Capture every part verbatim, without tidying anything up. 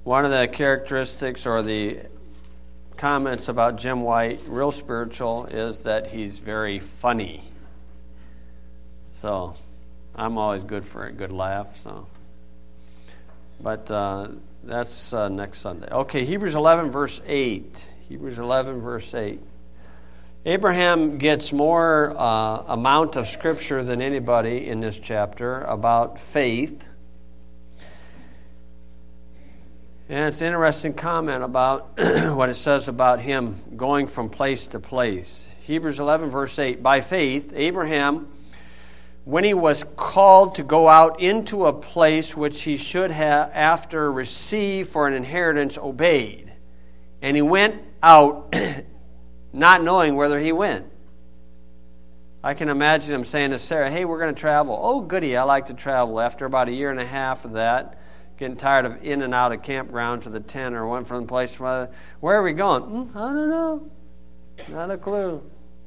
one of the characteristics or the comments about Jim White, real spiritual, is that he's very funny. So I'm always good for a good laugh. So, but uh, that's uh, next Sunday. Okay, Hebrews eleven, verse eight. Hebrews eleven, verse eight. Abraham gets more uh, amount of scripture than anybody in this chapter about faith. And it's an interesting comment about what it says about him going from place to place. Hebrews eleven, verse eight. By faith, Abraham, when he was called to go out into a place which he should have after receive for an inheritance, obeyed. And he went out not knowing whither he went. I can imagine him saying to Sarah, hey, we're going to travel. Oh, goody, I like to travel. After about a year and a half of that, getting tired of in and out of campground to the tent or one from the place to another. Where are we going? Mm, I don't know. Not a clue.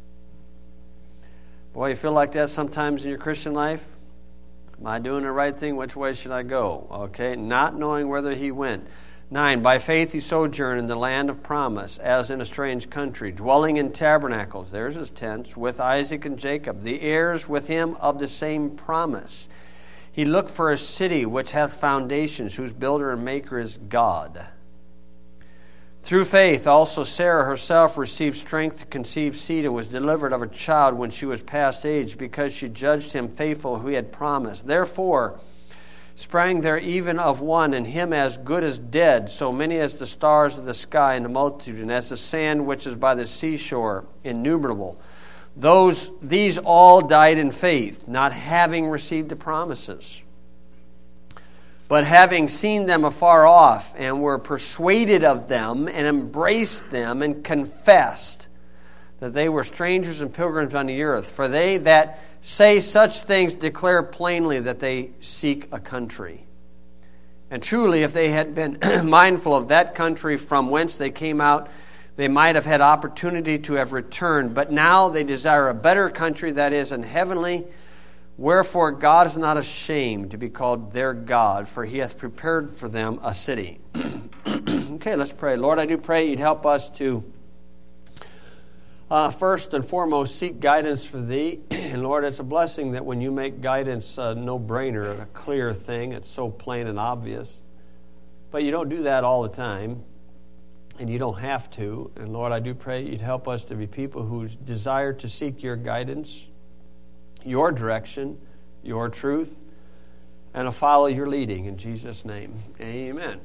Boy, you feel like that sometimes in your Christian life? Am I doing the right thing? Which way should I go? Okay, not knowing whither he went. Nine, by faith he sojourned in the land of promise, as in a strange country, dwelling in tabernacles, there's his tents, with Isaac and Jacob, the heirs with him of the same promise. He looked for a city which hath foundations, whose builder and maker is God. Through faith also Sarah herself received strength to conceive seed and was delivered of a child when she was past age, because she judged him faithful who had promised. Therefore sprang there even of one, and him as good as dead, so many as the stars of the sky and the multitude, and as the sand which is by the seashore, innumerable. Those, these all died in faith, not having received the promises, but having seen them afar off, and were persuaded of them, and embraced them, and confessed that they were strangers and pilgrims on the earth. For they that say such things declare plainly that they seek a country. And truly, if they had been mindful of that country from whence they came out, they might have had opportunity to have returned. But now they desire a better country, that is, an heavenly. Wherefore God is not ashamed to be called their God, for he hath prepared for them a city. Okay, let's pray. Lord, I do pray you'd help us to uh, first and foremost seek guidance for thee. And Lord, it's a blessing that when you make guidance a no-brainer, a clear thing, it's so plain and obvious. But you don't do that all the time. And you don't have to. And Lord, I do pray you'd help us to be people who desire to seek your guidance, your direction, your truth, and to follow your leading. In Jesus' name, amen.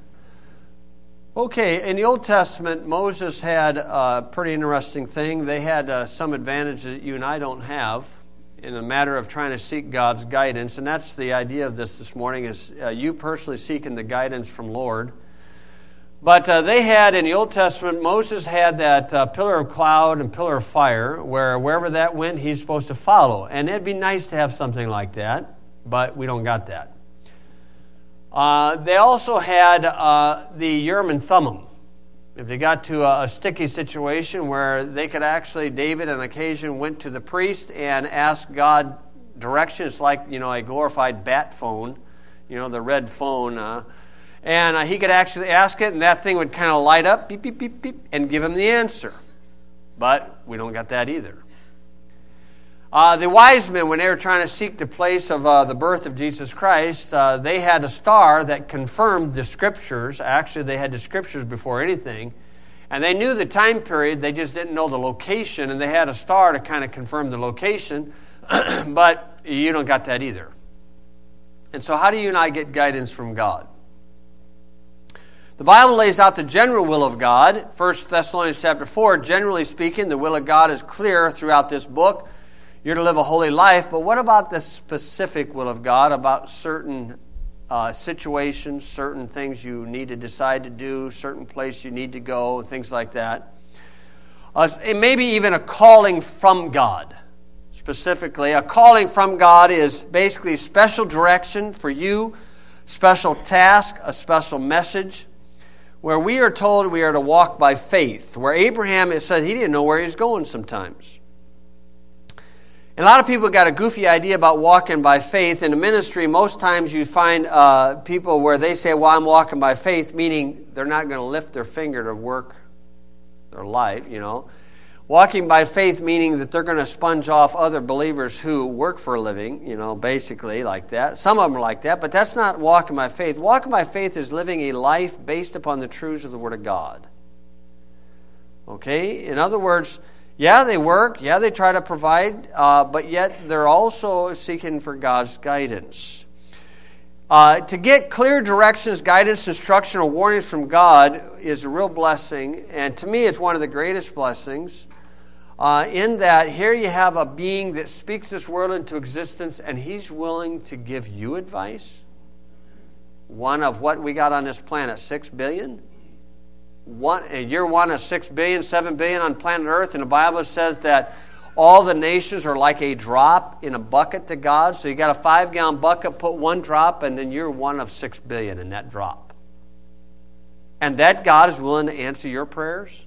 Okay, in the Old Testament, Moses had a pretty interesting thing. They had uh, some advantage that you and I don't have in a matter of trying to seek God's guidance. And that's the idea of this this morning, is uh, you personally seeking the guidance from Lord. But uh, they had, in the Old Testament, Moses had that uh, pillar of cloud and pillar of fire, where wherever that went, he's supposed to follow. And it'd be nice to have something like that, but we don't got that. Uh, they also had uh, the Urim and Thummim. If they got to a, a sticky situation where they could actually, David on occasion went to the priest and asked God direction. It's like, you know, a glorified bat phone, you know, the red phone, uh, And uh, he could actually ask it, and that thing would kind of light up, beep, beep, beep, beep, and give him the answer. But we don't got that either. Uh, the wise men, when they were trying to seek the place of uh, the birth of Jesus Christ, uh, they had a star that confirmed the Scriptures. Actually, they had the Scriptures before anything. And they knew the time period, they just didn't know the location, and they had a star to kind of confirm the location. But you don't got that either. And so how do you and I get guidance from God? The Bible lays out the general will of God. First Thessalonians chapter four, generally speaking, the will of God is clear throughout this book. You're to live a holy life, but what about the specific will of God, about certain uh, situations, certain things you need to decide to do, certain place you need to go, things like that? Uh, maybe even a calling from God. Specifically, a calling from God is basically special direction for you, special task, a special message, where we are told we are to walk by faith. Where Abraham, it said he didn't know where he was going sometimes. And a lot of people got a goofy idea about walking by faith. In the ministry, most times you find uh, people where they say, well, I'm walking by faith, meaning they're not going to lift their finger to work their life, you know. Walking by faith meaning that they're going to sponge off other believers who work for a living, you know, basically like that. Some of them are like that, but that's not walking by faith. Walking by faith is living a life based upon the truths of the Word of God. Okay? In other words, yeah, they work. Yeah, they try to provide. Uh, but yet they're also seeking for God's guidance. Uh, to get clear directions, guidance, instruction, or warnings from God is a real blessing. And to me, it's one of the greatest blessings. Uh, in that, here you have a being that speaks this world into existence, and He's willing to give you advice. One of what we got on this planet, six billion? One, you're one of six billion, seven billion on planet Earth, and the Bible says that all the nations are like a drop in a bucket to God. So you got a five-gallon bucket, put one drop, and then you're one of six billion in that drop. And that God is willing to answer your prayers?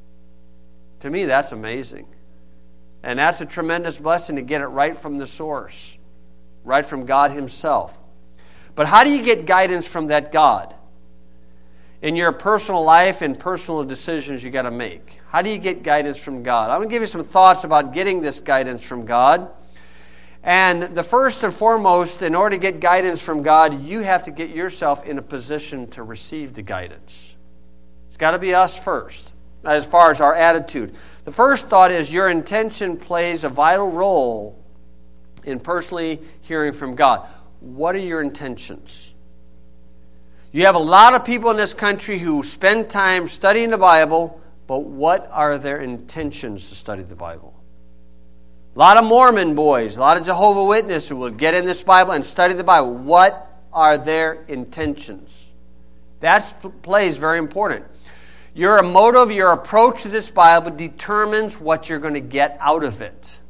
To me, that's amazing. And that's a tremendous blessing to get it right from the source, right from God Himself. But how do you get guidance from that God? In your personal life and personal decisions you got to make. How do you get guidance from God? I'm going to give you some thoughts about getting this guidance from God. And the first and foremost, in order to get guidance from God, you have to get yourself in a position to receive the guidance. It's got to be us first, as far as our attitude. The first thought is your intention plays a vital role in personally hearing from God. What are your intentions? You have a lot of people in this country who spend time studying the Bible, but what are their intentions to study the Bible? A lot of Mormon boys, a lot of Jehovah's Witnesses who will get in this Bible and study the Bible. What are their intentions? That plays very important. Your motive, your approach to this Bible determines what you're going to get out of it.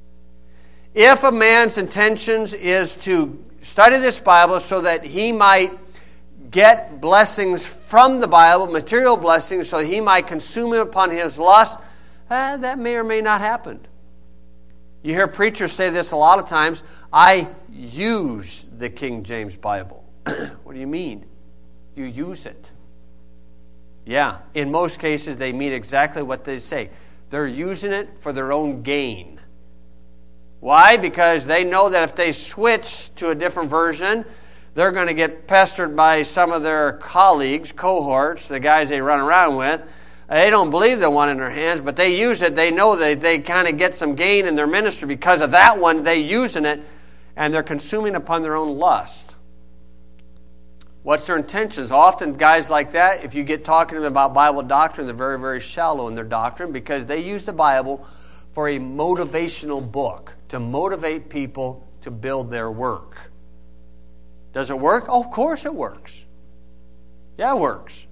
If a man's intentions is to study this Bible so that he might get blessings from the Bible, material blessings, so that he might consume it upon his lust, eh, that may or may not happen. You hear preachers say this a lot of times, I use the King James Bible. What do you mean? You use it. Yeah, in most cases they mean exactly what they say. They're using it for their own gain. Why? Because they know that if they switch to a different version, they're going to get pestered by some of their colleagues, cohorts, the guys they run around with. They don't believe the one in their hands, but they use it. They know that they kind of get some gain in their ministry because of that one. They're using it, and they're consuming upon their own lust. What's their intentions? Often guys like that, if you get talking to them about Bible doctrine, they're very, very shallow in their doctrine because they use the Bible for a motivational book to motivate people to build their work. Does it work? Oh, of course it works. Yeah, it works.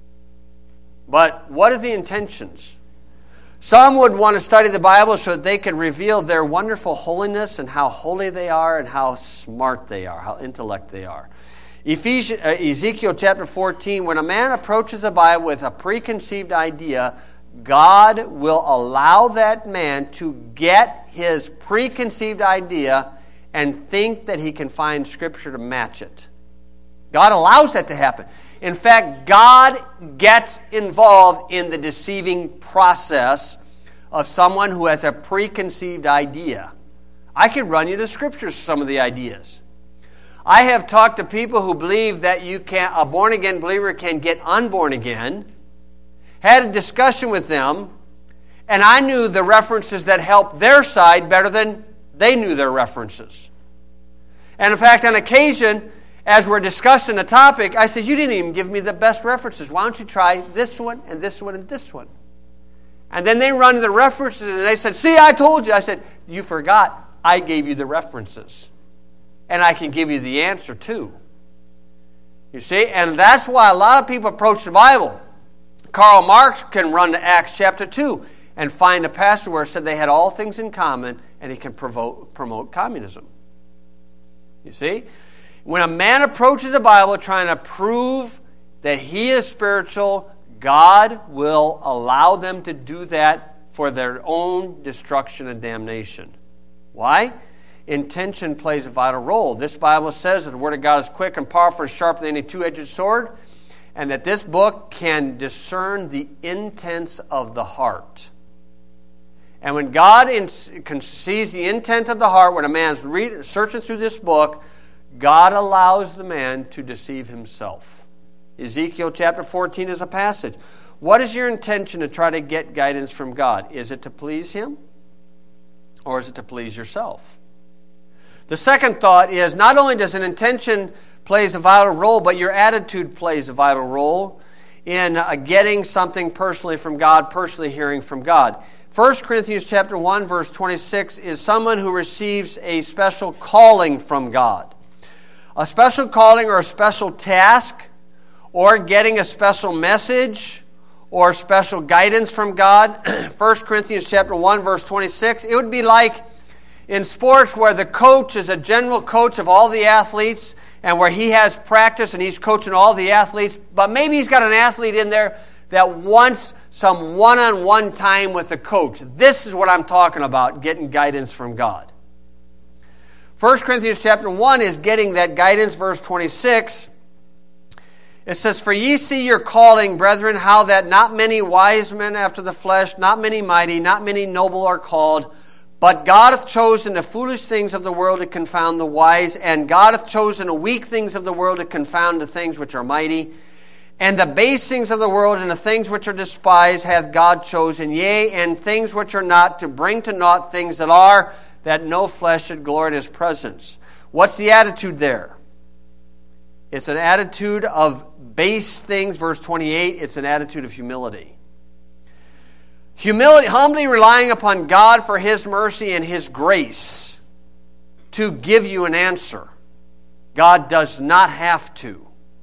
But what are the intentions? Some would want to study the Bible so that they could reveal their wonderful holiness and how holy they are and how smart they are, how intellect they are. Ephesians, uh, Ezekiel chapter fourteen, when a man approaches the Bible with a preconceived idea, God will allow that man to get his preconceived idea and think that he can find Scripture to match it. God allows that to happen. In fact, God gets involved in the deceiving process of someone who has a preconceived idea. I could run you the Scriptures, some of the ideas. I have talked to people who believe that you can, a born-again believer can get unborn again, had a discussion with them, and I knew the references that helped their side better than they knew their references. And in fact, on occasion, as we're discussing the topic, I said, you didn't even give me the best references. Why don't you try this one and this one and this one? And then they run to the references and they said, see, I told you. I said, you forgot. I gave you the references. And I can give you the answer too. You see? And that's why a lot of people approach the Bible. Karl Marx can run to Acts chapter two and find a passage where it said they had all things in common and he can promote, promote communism. You see? When a man approaches the Bible trying to prove that he is spiritual, God will allow them to do that for their own destruction and damnation. Why? Intention plays a vital role. This Bible says that the Word of God is quick and powerful and sharper than any two-edged sword, and that this book can discern the intents of the heart. And when God in, sees the intent of the heart, when a man's read, searching through this book, God allows the man to deceive himself. Ezekiel chapter fourteen is a passage. What is your intention to try to get guidance from God? Is it to please Him? Or is it to please yourself? The second thought is, not only does an intention plays a vital role, but your attitude plays a vital role in uh, getting something personally from God, personally hearing from God. First Corinthians chapter one, verse twenty-six is someone who receives a special calling from God. A special calling or a special task, or getting a special message, or special guidance from God. First Corinthians chapter one, verse twenty-six, it would be like in sports where the coach is a general coach of all the athletes, and where he has practice and he's coaching all the athletes, but maybe he's got an athlete in there that wants some one-on-one time with the coach. This is what I'm talking about, getting guidance from God. First Corinthians chapter one is getting that guidance, verse twenty-six. It says, "For ye see your calling, brethren, how that not many wise men after the flesh, not many mighty, not many noble are called, but God hath chosen the foolish things of the world to confound the wise, and God hath chosen the weak things of the world to confound the things which are mighty. And the base things of the world and the things which are despised hath God chosen, yea, and things which are not, to bring to naught things that are, that no flesh should glory in His presence." What's the attitude there? It's an attitude of base things, verse twenty-eight. It's an attitude of humility. Humility, humbly relying upon God for His mercy and His grace to give you an answer. God does not have to.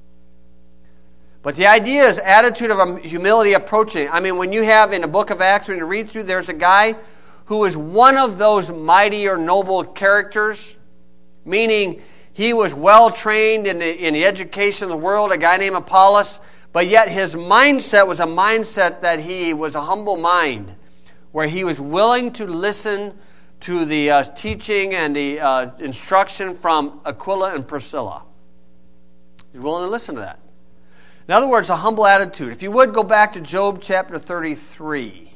But the idea is attitude of humility approaching. I mean, when you have in the book of Acts, when you read through, there's a guy who is one of those mighty or noble characters, meaning he was well trained in the, in the education of the world, a guy named Apollos, but yet his mindset was a mindset that he was a humble mind, where he was willing to listen to the uh, teaching and the uh, instruction from Aquila and Priscilla. He's willing to listen to that. In other words, a humble attitude. If you would, go back to Job chapter thirty-three.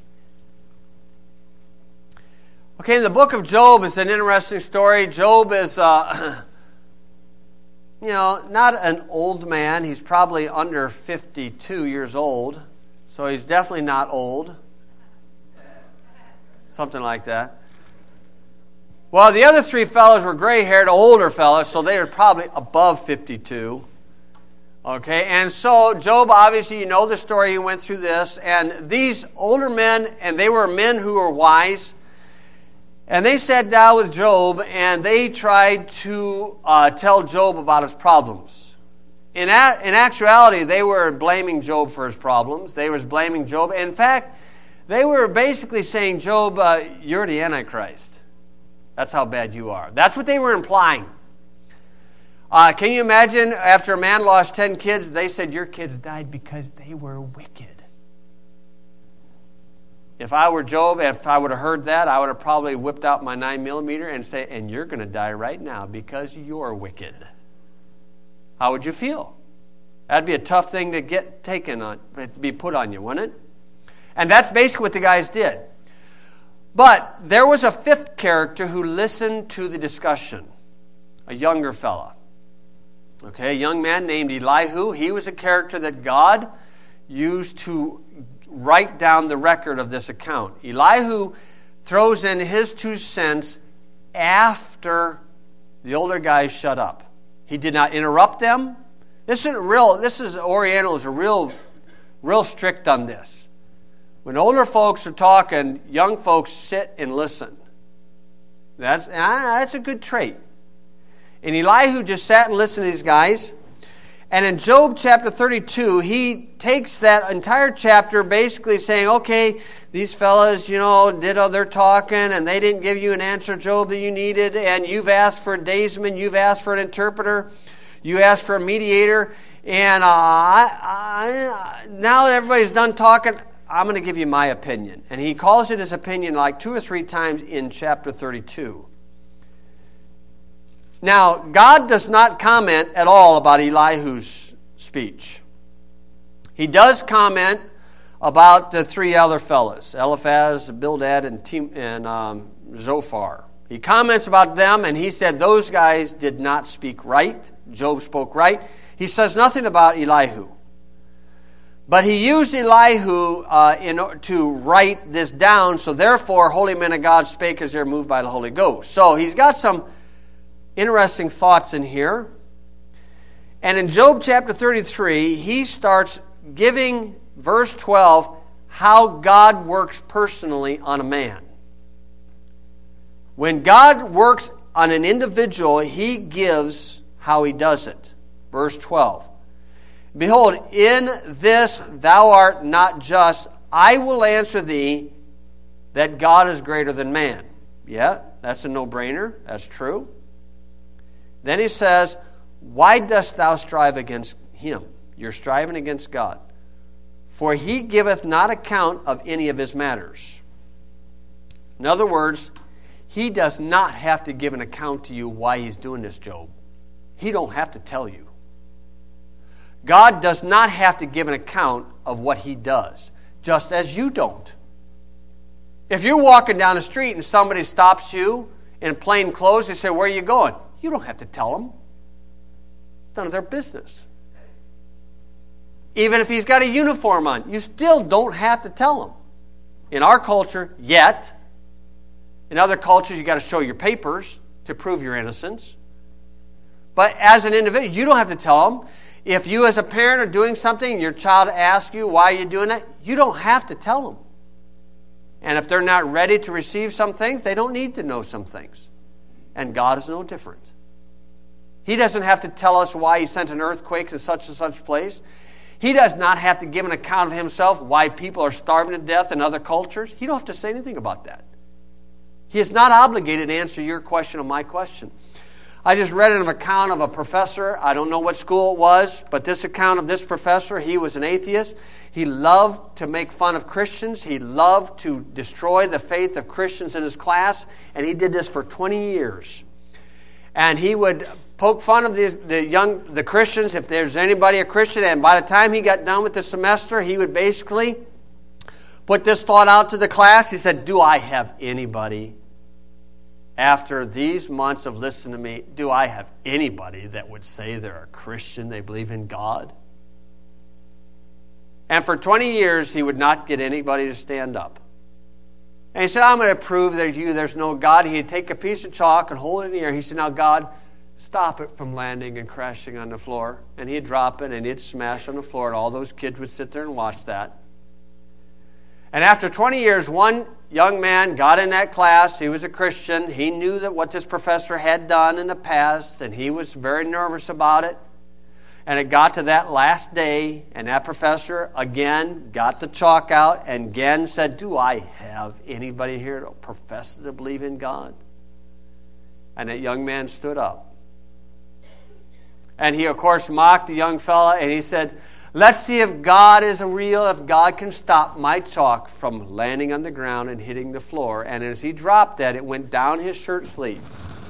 Okay, the book of Job is an interesting story. Job is, uh, you know, not an old man. He's probably under fifty-two years old. So he's definitely not old. Something like that. Well, the other three fellows were gray-haired, older fellows, so they were probably above fifty-two. Okay, and so Job, obviously, you know the story, he went through this, and these older men, and they were men who were wise, and they sat down with Job, and they tried to uh, tell Job about his problems. In, a- in actuality, they were blaming Job for his problems. They were blaming Job. In fact, they were basically saying, Job, uh, you're the Antichrist. That's how bad you are. That's what they were implying. Uh, can you imagine, after a man lost ten kids, they said, your kids died because they were wicked. If I were Job, if I would have heard that, I would have probably whipped out my nine millimeter and say, and you're going to die right now because you're wicked. How would you feel? That'd be a tough thing to get taken on, to be put on you, wouldn't it? And that's basically what the guys did. But there was a fifth character who listened to the discussion, a younger fella. Okay, a young man named Elihu. He was a character that God used to write down the record of this account. Elihu throws in his two cents after the older guys shut up. He did not interrupt them. This is real. This is Orientals are real, real strict on this. When older folks are talking, young folks sit and listen. That's ah, that's a good trait. And Elihu just sat and listened to these guys. And in Job chapter thirty-two, he takes that entire chapter basically saying, okay, these fellas, you know, did all their talking and they didn't give you an answer, Job, that you needed. And you've asked for a daysman, you've asked for an interpreter, you asked for a mediator. And uh, I, I, now that everybody's done talking, I'm going to give you my opinion. And he calls it his opinion like two or three times in chapter thirty-two. Now, God does not comment at all about Elihu's speech. He does comment about the three other fellas, Eliphaz, Bildad, and, Tim, and um, Zophar. He comments about them, and he said those guys did not speak right. Job spoke right. He says nothing about Elihu. But he used Elihu uh, in, to write this down, so therefore, holy men of God spake as they were moved by the Holy Ghost. So he's got some interesting thoughts in here. And in Job chapter thirty-three, he starts giving, verse twelve, how God works personally on a man. When God works on an individual, he gives how he does it. Verse twelve. Behold, in this thou art not just. I will answer thee that God is greater than man. Yeah, that's a no-brainer. That's true. Then he says, why dost thou strive against him? You're striving against God. For he giveth not account of any of his matters. In other words, he does not have to give an account to you why he's doing this, Job. He don't have to tell you. God does not have to give an account of what he does, just as you don't. If you're walking down the street and somebody stops you in plain clothes, they say, where are you going? You don't have to tell them. It's none of their business. Even if he's got a uniform on, you still don't have to tell him. In our culture, yet. In other cultures, you got to show your papers to prove your innocence. But as an individual, you don't have to tell them. If you as a parent are doing something and your child asks you why you're doing that, you don't have to tell them. And if they're not ready to receive some things, they don't need to know some things. And God is no different. He doesn't have to tell us why he sent an earthquake to such and such place. He does not have to give an account of himself why people are starving to death in other cultures. He don't have to say anything about that. He is not obligated to answer your question or my question. I just read an account of a professor. I don't know what school it was, but this account of this professor, he was an atheist. He loved to make fun of Christians. He loved to destroy the faith of Christians in his class, and he did this for twenty years. And he would poke fun of the, the young the Christians, if there's anybody a Christian, and by the time he got done with the semester, he would basically put this thought out to the class. He said, do I have anybody, after these months of listening to me, do I have anybody that would say they're a Christian, they believe in God? And for twenty years, he would not get anybody to stand up. And he said, I'm going to prove that you there's no God. He'd take a piece of chalk and hold it in the air. He said, now God, stop it from landing and crashing on the floor. And he'd drop it and it'd smash on the floor, and all those kids would sit there and watch that. And after twenty years, one young man got in that class. He was a Christian. He knew that what this professor had done in the past, and he was very nervous about it. And it got to that last day, and that professor again got the chalk out and again said, do I have anybody here to profess to believe in God? And that young man stood up. And he, of course, mocked the young fella, and he said, let's see if God is real, if God can stop my chalk from landing on the ground and hitting the floor. And as he dropped that, it went down his shirt sleeve.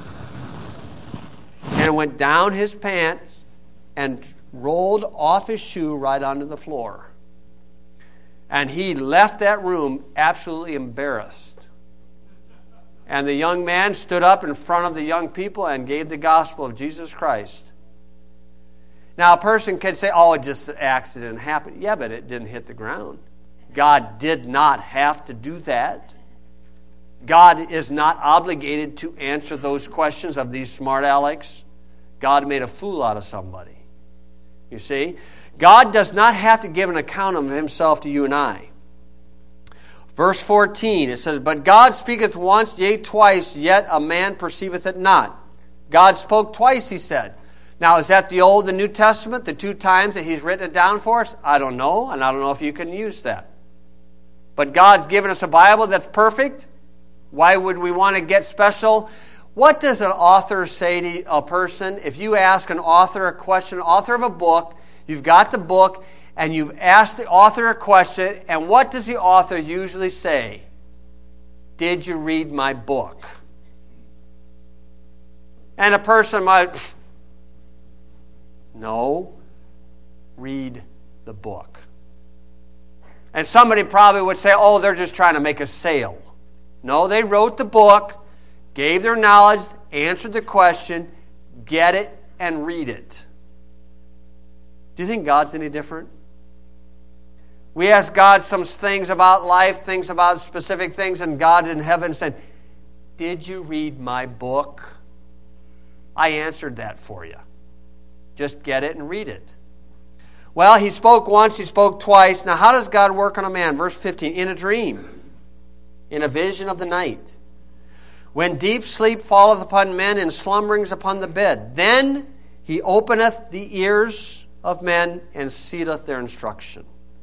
And it went down his pants and rolled off his shoe right onto the floor. And he left that room absolutely embarrassed. And the young man stood up in front of the young people and gave the gospel of Jesus Christ. Now, a person can say, oh, it just an accident happened. Yeah, but it didn't hit the ground. God did not have to do that. God is not obligated to answer those questions of these smart alecks. God made a fool out of somebody. You see? God does not have to give an account of himself to you and I. Verse fourteen, it says, but God speaketh once, yea, twice, yet a man perceiveth it not. God spoke twice, he said. Now, is that the Old and New Testament, the two times that he's written it down for us? I don't know, and I don't know if you can use that. But God's given us a Bible that's perfect. Why would we want to get special? What does an author say to a person? If you ask an author a question, author of a book, you've got the book, and you've asked the author a question, and what does the author usually say? Did you read my book? And a person might, no, read the book. And somebody probably would say, oh, they're just trying to make a sale. No, they wrote the book, gave their knowledge, answered the question, get it and read it. Do you think God's any different? We ask God some things about life, things about specific things, and God in heaven said, did you read my book? I answered that for you. Just get it and read it. Well, he spoke once, he spoke twice. Now, how does God work on a man? Verse fifteen, in a dream, in a vision of the night. When deep sleep falleth upon men, and slumberings upon the bed, then he openeth the ears of men, and sealeth their instruction.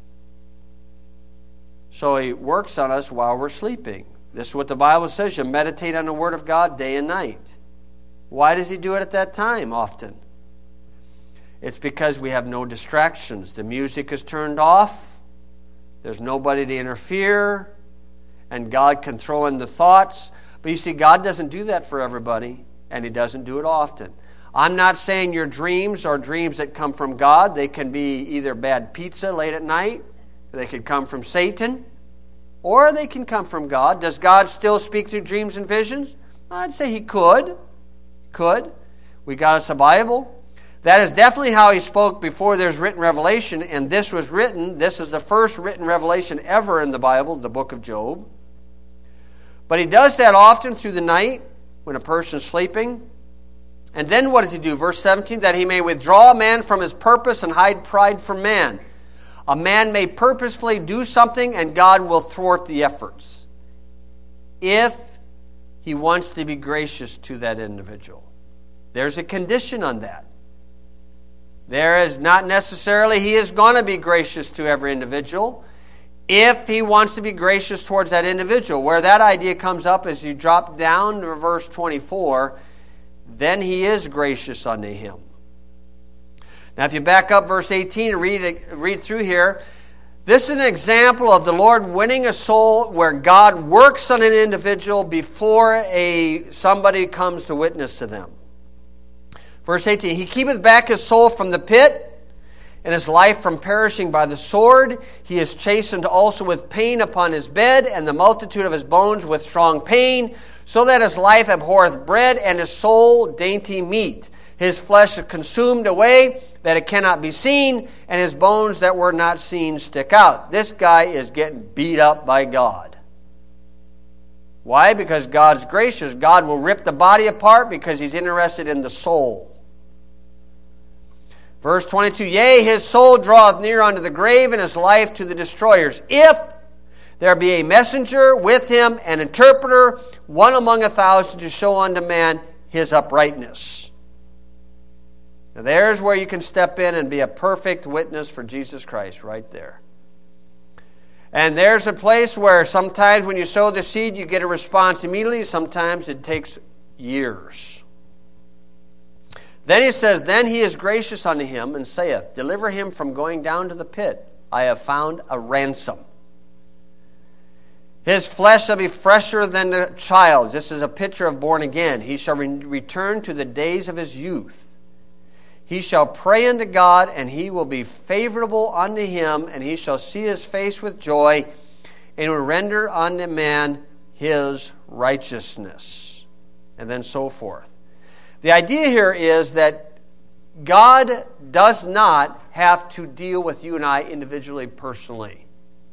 So he works on us while we're sleeping. This is what the Bible says. You meditate on the Word of God day and night. Why does he do it at that time often? It's because we have no distractions. The music is turned off. There's nobody to interfere. And God controlling the thoughts. But you see, God doesn't do that for everybody. And he doesn't do it often. I'm not saying your dreams are dreams that come from God. They can be either bad pizza late at night. They could come from Satan. Or they can come from God. Does God still speak through dreams and visions? I'd say he could. Could. We got us a Bible. That is definitely how he spoke before there's written revelation, and this was written, this is the first written revelation ever in the Bible, the book of Job. But he does that often through the night when a person's sleeping. And then what does he do? Verse seventeen, that he may withdraw a man from his purpose and hide pride from man. A man may purposefully do something and God will thwart the efforts if he wants to be gracious to that individual. There's a condition on that. There is not necessarily he is going to be gracious to every individual if he wants to be gracious towards that individual. Where that idea comes up as you drop down to verse twenty-four, then he is gracious unto him. Now if you back up verse eighteen and read, read through here, this is an example of the Lord winning a soul where God works on an individual before a somebody comes to witness to them. Verse eighteen, he keepeth back his soul from the pit, and his life from perishing by the sword. He is chastened also with pain upon his bed, and the multitude of his bones with strong pain, so that his life abhorreth bread, and his soul dainty meat. His flesh is consumed away, that it cannot be seen, and his bones that were not seen stick out. This guy is getting beat up by God. Why? Because God's gracious. God will rip the body apart because he's interested in the soul. Verse twenty-two, yea, his soul draweth near unto the grave, and his life to the destroyers. If there be a messenger with him, an interpreter, one among a thousand, to show unto man his uprightness. Now there's where you can step in and be a perfect witness for Jesus Christ, right there. And there's a place where sometimes when you sow the seed, you get a response immediately. Sometimes it takes years. Then he says, then he is gracious unto him, and saith, deliver him from going down to the pit. I have found a ransom. His flesh shall be fresher than the child. This is a picture of born again. He shall re- return to the days of his youth. He shall pray unto God, and he will be favorable unto him, and he shall see his face with joy, and will render unto man his righteousness. And then so forth. The idea here is that God does not have to deal with you and I individually, personally,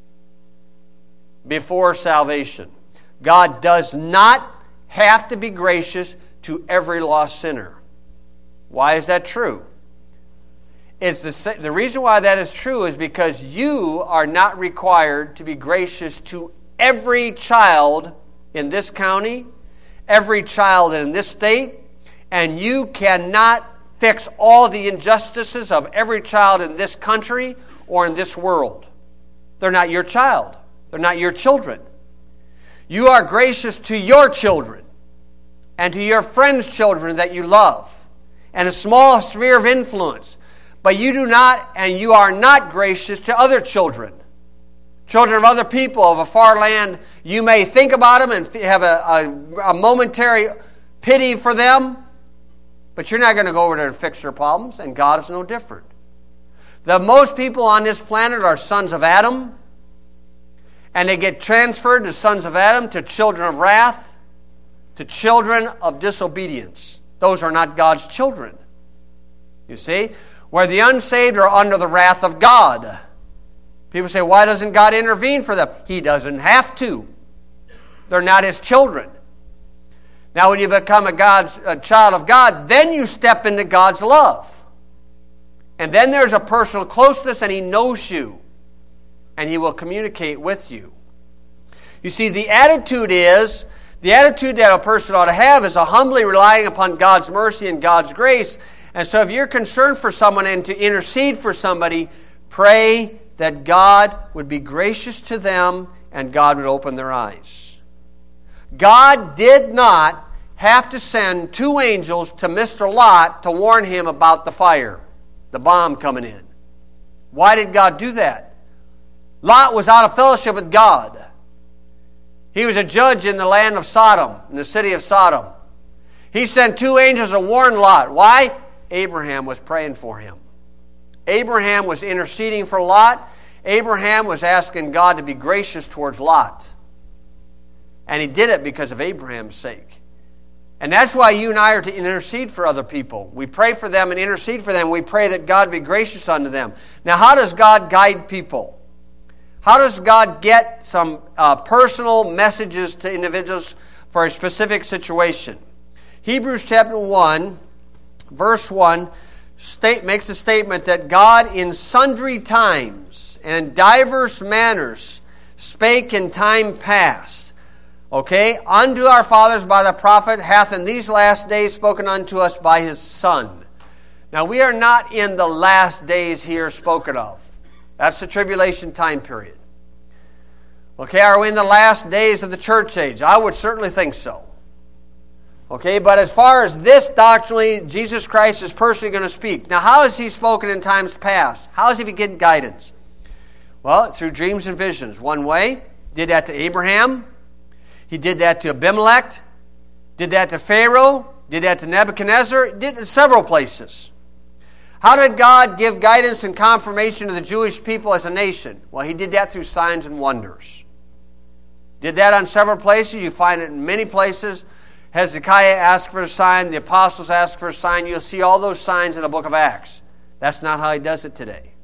before salvation. God does not have to be gracious to every lost sinner. Why is that true? It's the, the reason why that is true is because you are not required to be gracious to every child in this county, every child in this state, and you cannot fix all the injustices of every child in this country or in this world. They're not your child. They're not your children. You are gracious to your children and to your friends' children that you love and a small sphere of influence. But you do not, and you are not gracious to other children. Children of other people of a far land. You may think about them and have a, a, a momentary pity for them. But you're not going to go over there and fix their problems, and God is no different. The most people on this planet are sons of Adam, and they get transferred to sons of Adam, to children of wrath, to children of disobedience. Those are not God's children. You see? Where the unsaved are under the wrath of God. People say, why doesn't God intervene for them? He doesn't have to. They're not His children. Now, when you become a, God's, a child of God, then you step into God's love. And then there's a personal closeness, and He knows you. And He will communicate with you. You see, the attitude is, the attitude that a person ought to have is a humbly relying upon God's mercy and God's grace. And so if you're concerned for someone and to intercede for somebody, pray that God would be gracious to them and God would open their eyes. God did not have to send two angels to Mister Lot to warn him about the fire, the bomb coming in. Why did God do that? Lot was out of fellowship with God. He was a judge in the land of Sodom, in the city of Sodom. He sent two angels to warn Lot. Why? Abraham was praying for him. Abraham was interceding for Lot. Abraham was asking God to be gracious towards Lot. And he did it because of Abraham's sake. And that's why you and I are to intercede for other people. We pray for them and intercede for them. We pray that God be gracious unto them. Now, how does God guide people? How does God get some uh, personal messages to individuals for a specific situation? Hebrews chapter one, verse one, state, makes a statement that God in sundry times and in diverse manners spake in time past, okay, unto our fathers by the prophet, hath in these last days spoken unto us by His Son. Now, we are not in the last days here spoken of. That's the tribulation time period. Okay, are we in the last days of the church age? I would certainly think so. Okay, but as far as this doctrinally, Jesus Christ is personally going to speak. Now, how has He spoken in times past? How has He been getting guidance? Well, through dreams and visions. One way, did that to Abraham. He did that to Abimelech. Did that to Pharaoh. Did that to Nebuchadnezzar. Did it in several places. How did God give guidance and confirmation to the Jewish people as a nation? Well, He did that through signs and wonders. Did that on several places. You find it in many places. Hezekiah asked for a sign. The apostles asked for a sign. You'll see all those signs in the book of Acts. That's not how He does it today.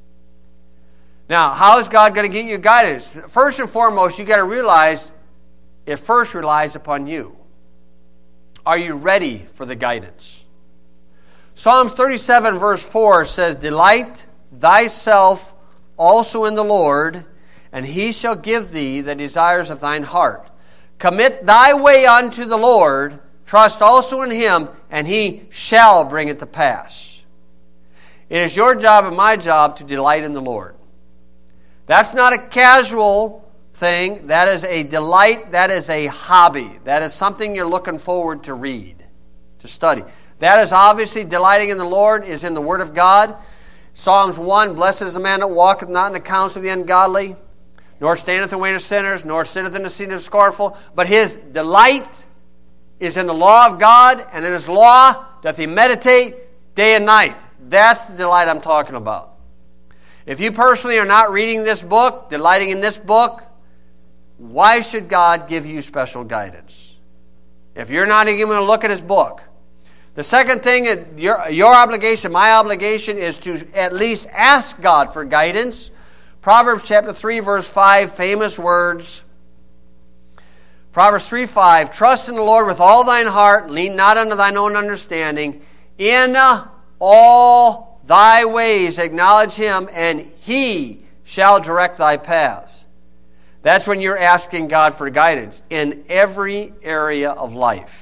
Now, how is God going to get you guidance? First and foremost, you've got to realize it first relies upon you. Are you ready for the guidance? Psalms thirty-seven verse four says, delight thyself also in the Lord, and He shall give thee the desires of thine heart. Commit thy way unto the Lord, trust also in Him, and He shall bring it to pass. It is your job and my job to delight in the Lord. That's not a casual thing. That is a delight. That is a hobby. That is something you're looking forward to read, to study. That is obviously delighting in the Lord is in the Word of God. Psalms one, blessed is the man that walketh not in the counsel of the ungodly, nor standeth in the way of sinners, nor sitteth in the seat of the scornful. But his delight is in the law of God, and in His law doth he meditate day and night. That's the delight I'm talking about. If you personally are not reading this book, delighting in this book, why should God give you special guidance? If you're not even going to look at His book. The second thing, your, your obligation, my obligation, is to at least ask God for guidance. Proverbs chapter three, verse five, famous words. Proverbs three five, trust in the Lord with all thine heart, lean not unto thine own understanding. In all thy ways acknowledge Him, and He shall direct thy paths. That's when you're asking God for guidance in every area of life.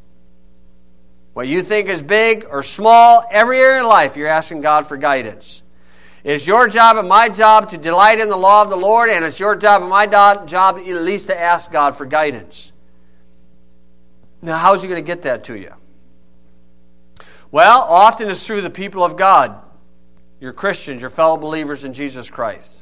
What you think is big or small, every area of life, you're asking God for guidance. It's your job and my job to delight in the law of the Lord, and it's your job and my do- job at least to ask God for guidance. Now, how's He going to get that to you? Well, often it's through the people of God, your Christians, your fellow believers in Jesus Christ.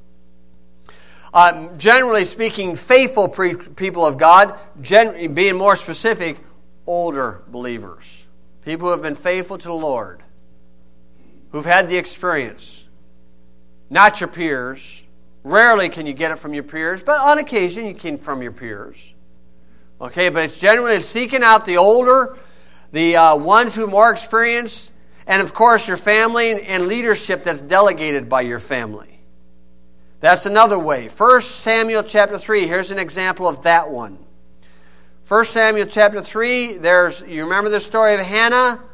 Uh, generally speaking, faithful pre- people of God, gen- being more specific, older believers. People who have been faithful to the Lord, who've had the experience. Not your peers. Rarely can you get it from your peers, but on occasion you can from your peers. Okay, but it's generally seeking out the older, the uh, ones who have more experience, and of course your family and leadership that's delegated by your family. That's another way. First Samuel chapter three, here's an example of that one. First Samuel chapter three, there's, you remember the story of Hannah,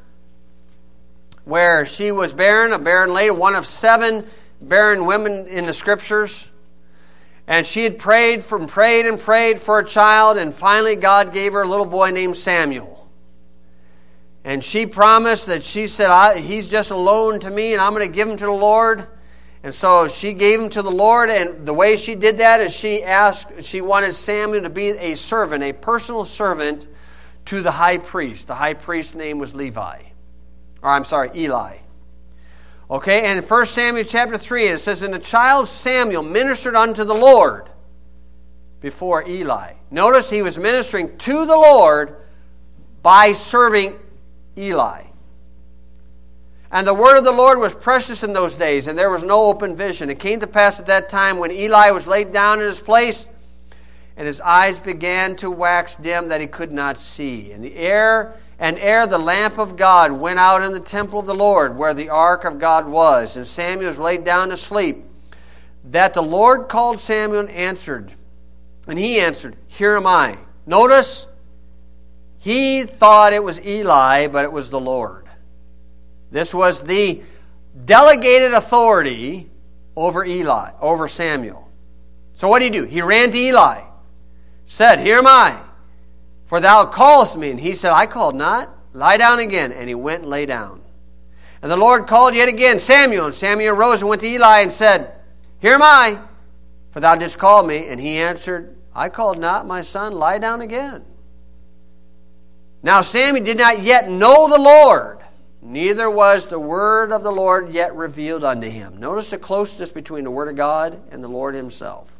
where she was barren, a barren lady, one of seven barren women in the Scriptures. And she had prayed from prayed and prayed for a child, and finally God gave her a little boy named Samuel. And she promised that she said, I, he's just a loan to me, and I'm going to give him to the Lord. And so she gave him to the Lord, and the way she did that is she asked, she wanted Samuel to be a servant, a personal servant to the high priest. The high priest's name was Levi. Or I'm sorry, Eli. Okay, and in First Samuel chapter three, it says, And the child Samuel ministered unto the Lord before Eli. Notice he was ministering to the Lord by serving Eli. And the word of the Lord was precious in those days, and there was no open vision. It came to pass at that time when Eli was laid down in his place, and his eyes began to wax dim that he could not see. And the air... And ere the lamp of God went out in the temple of the Lord, where the ark of God was, and Samuel was laid down to sleep, that the Lord called Samuel and answered. And he answered, Here am I. Notice, he thought it was Eli, but it was the Lord. This was the delegated authority over Eli, over Samuel. So what did he do? He ran to Eli, said, Here am I. For thou callest me. And he said, I called not. Lie down again. And he went and lay down. And the Lord called yet again, Samuel. And Samuel arose and went to Eli and said, Here am I, for thou didst call me. And he answered, I called not, my son. Lie down again. Now Samuel did not yet know the Lord, neither was the word of the Lord yet revealed unto him. Notice the closeness between the word of God and the Lord himself.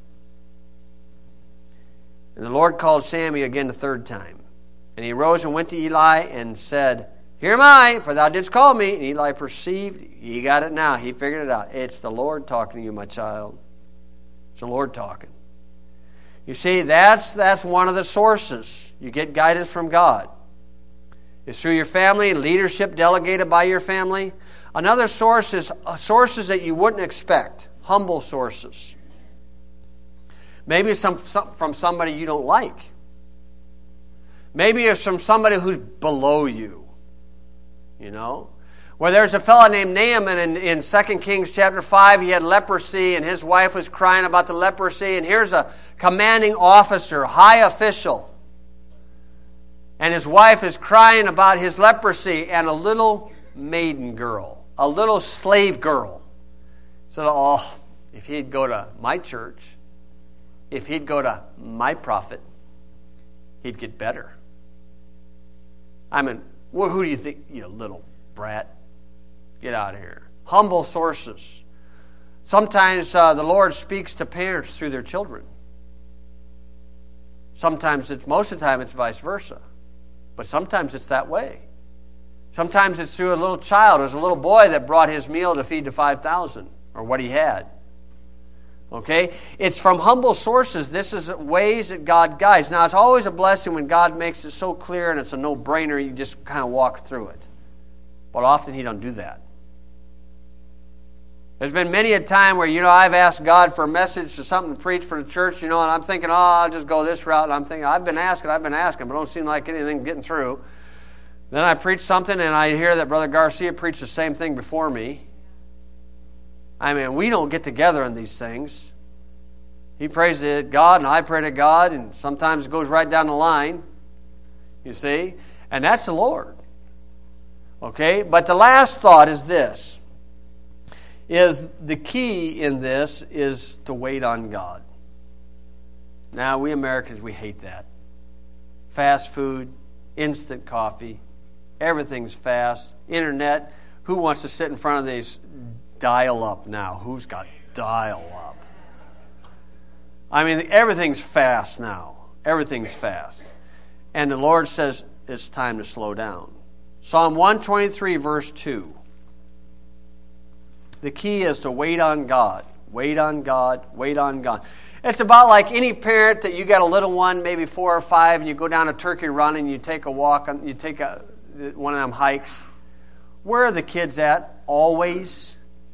And the Lord called Samuel again the third time. And he arose and went to Eli and said, Here am I, for thou didst call me. And Eli perceived, he got it now, he figured it out. It's the Lord talking to you, my child. It's the Lord talking. You see, that's, that's one of the sources. You get guidance from God. It's through your family, leadership delegated by your family. Another source is uh, sources that you wouldn't expect, humble sources. Maybe it's some, some, from somebody you don't like. Maybe it's from somebody who's below you. You know? Where there's a fellow named Naaman in, in Second Kings chapter five. He had leprosy, and his wife was crying about the leprosy. And here's a commanding officer, high official. And his wife is crying about his leprosy, and a little maiden girl, a little slave girl. So, oh, if he'd go to my church, if he'd go to my prophet, he'd get better. I mean, well, who do you think? You little brat. Get out of here. Humble sources. Sometimes uh, the Lord speaks to parents through their children. Sometimes it's, most of the time it's vice versa. But sometimes it's that way. Sometimes it's through a little child. There's a little boy that brought his meal to feed the five thousand, or what he had. Okay? It's from humble sources. This is ways that God guides. Now, it's always a blessing when God makes it so clear and it's a no-brainer, you just kind of walk through it. But often He don't do that. There's been many a time where, you know, I've asked God for a message or something to preach for the church, you know, and I'm thinking, oh, I'll just go this route. And I'm thinking, I've been asking, I've been asking, but it don't seem like anything getting through. Then I preach something, and I hear that Brother Garcia preached the same thing before me. I mean, we don't get together on these things. He prays to God, and I pray to God, and sometimes it goes right down the line, you see. And that's the Lord. Okay? But the last thought is this. Is the key in this is to wait on God. Now, we Americans, we hate that. Fast food, instant coffee, everything's fast. Internet, who wants to sit in front of these dial-up now? Who's got dial-up? I mean, everything's fast now. Everything's fast. And the Lord says it's time to slow down. Psalm one twenty-three, verse two. The key is to wait on God. Wait on God. Wait on God. It's about like any parent that you got a little one, maybe four or five, and you go down a turkey run and you take a walk, you take a, one of them hikes. Where are the kids at? Always.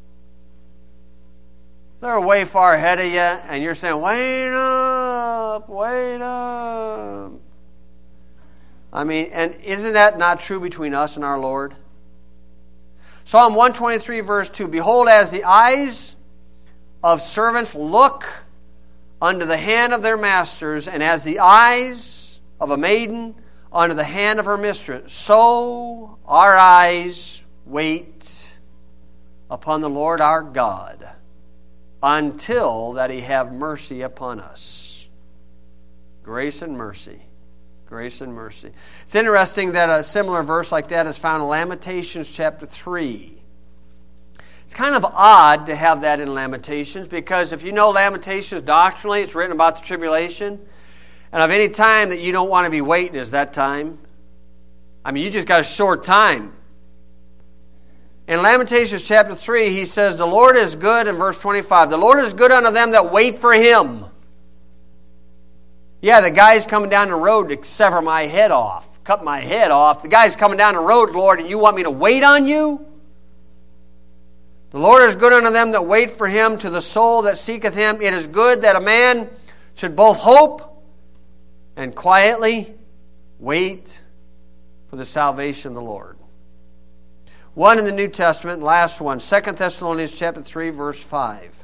They're way far ahead of you, and you're saying, wait up, wait up. I mean, and isn't that not true between us and our Lord? Psalm one twenty-three, verse two. Behold, as the eyes of servants look unto the hand of their masters, and as the eyes of a maiden unto the hand of her mistress, so our eyes wait upon the Lord our God, until that He have mercy upon us. Grace and mercy. Grace and mercy. It's interesting that a similar verse like that is found in Lamentations chapter three. It's kind of odd to have that in Lamentations, because if you know Lamentations doctrinally, it's written about the tribulation. And of any time that you don't want to be waiting is that time. I mean, you just got a short time. In Lamentations chapter three, he says, the Lord is good, in verse twenty-five. The Lord is good unto them that wait for Him. Yeah, the guy's coming down the road to sever my head off, cut my head off. The guy's coming down the road, Lord, and you want me to wait on you? The Lord is good unto them that wait for Him, to the soul that seeketh Him. It is good that a man should both hope and quietly wait for the salvation of the Lord. One in the New Testament, last one, Second Thessalonians chapter three, verse five.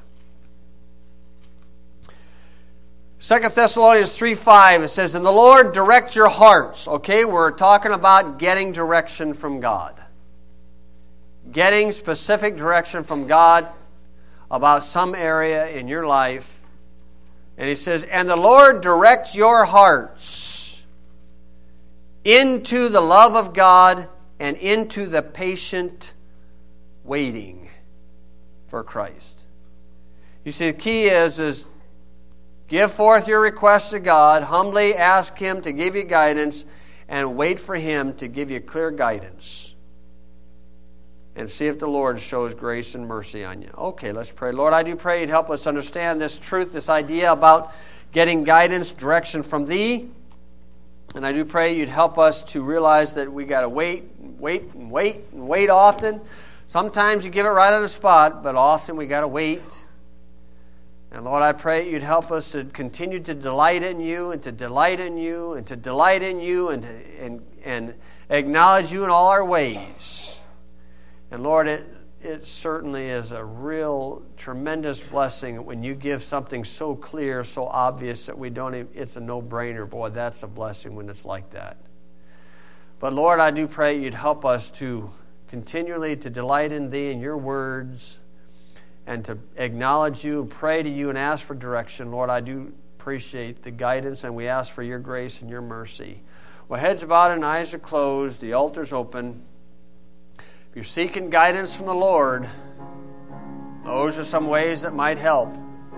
Second Thessalonians three five, it says, and the Lord direct your hearts. Okay, we're talking about getting direction from God. Getting specific direction from God about some area in your life. And he says, and the Lord direct your hearts into the love of God and into the patient waiting for Christ. You see, the key is, is give forth your requests to God, humbly ask Him to give you guidance, and wait for Him to give you clear guidance. And see if the Lord shows grace and mercy on you. Okay, let's pray. Lord, I do pray You'd help us understand this truth, this idea about getting guidance, direction from Thee. And I do pray You'd help us to realize that we got to wait, wait, and wait, and wait often. Sometimes You give it right on the spot, but often we got to wait. And Lord, I pray You'd help us to continue to delight in You, and to delight in You, and to delight in You, and to, and and acknowledge You in all our ways. And Lord, it it certainly is a real tremendous blessing when You give something so clear, so obvious that we don't even, it's a no-brainer. Boy, that's a blessing when it's like that. But Lord, I do pray You'd help us to continually to delight in Thee and Your words, and to acknowledge You and pray to You and ask for direction. Lord, I do appreciate the guidance, and we ask for Your grace and Your mercy. Well, heads bowed and eyes are closed, the altar's open. If you're seeking guidance from the Lord, those are some ways that might help.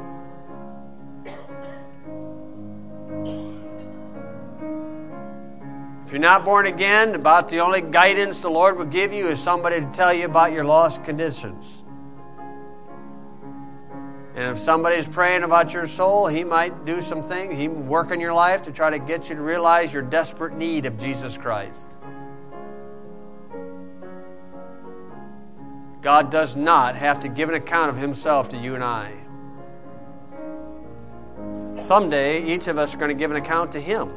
If you're not born again, about the only guidance the Lord will give you is somebody to tell you about your lost conditions. And if somebody's praying about your soul, he might do something, he will work in your life to try to get you to realize your desperate need of Jesus Christ. God does not have to give an account of Himself to you and I. Someday, each of us are going to give an account to Him.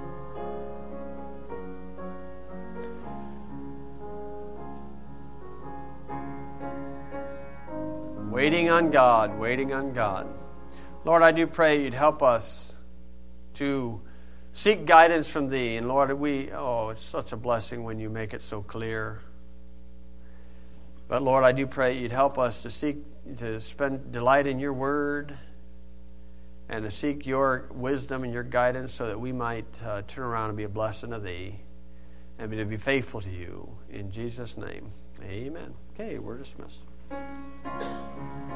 Waiting on God, waiting on God. Lord, I do pray You'd help us to seek guidance from Thee. And Lord, we, oh, it's such a blessing when You make it so clear. But Lord, I do pray You'd help us to seek, to spend delight in Your word, and to seek Your wisdom and Your guidance, so that we might uh, turn around and be a blessing to Thee, and to be faithful to You. In Jesus' name, amen. Okay, we're dismissed.